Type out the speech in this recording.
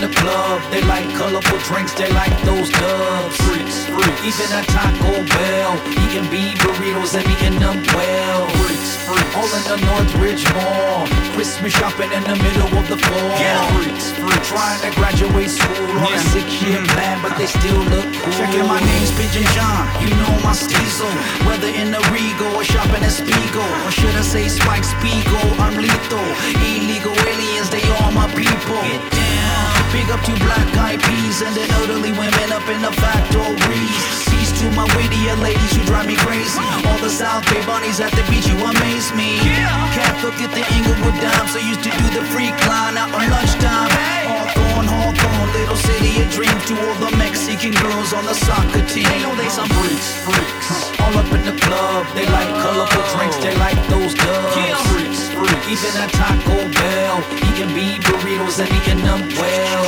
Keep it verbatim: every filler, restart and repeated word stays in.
the club, they like colorful drinks, they like those dubs. Freaks, freaks. Even at Taco Bell, eating beef burritos and eating them well. Freaks, freaks. All in the Northridge Mall, Christmas shopping in the middle of the fall. Yeah. Freaks, freaks. Trying to graduate school on yeah. a six-year mm. plan, but they still look cool. Checking my name's Pigeon John, you know my steezel. Whether in the Regal or shopping at Spiegel, or should I say Spike Spiegel, I'm lethal. Illegal aliens, they all my people. Get down. Big up to black eyed peas and the elderly women up in the factories. Peace to my wittier ladies who drive me crazy. All the South Bay bunnies at the beach, you amaze me. Can't forget the Inglewood Dimes, I used to do the freak line out on lunchtime. Hawthorne, Hawthorne, little city of dreams. To all the Mexican girls on the soccer team, they know they some freaks, freaks. All up in the club, they like colorful drinks, they like those dubs. Freaks, freaks. Even at Taco Bell, eating beef burritos and eating them well.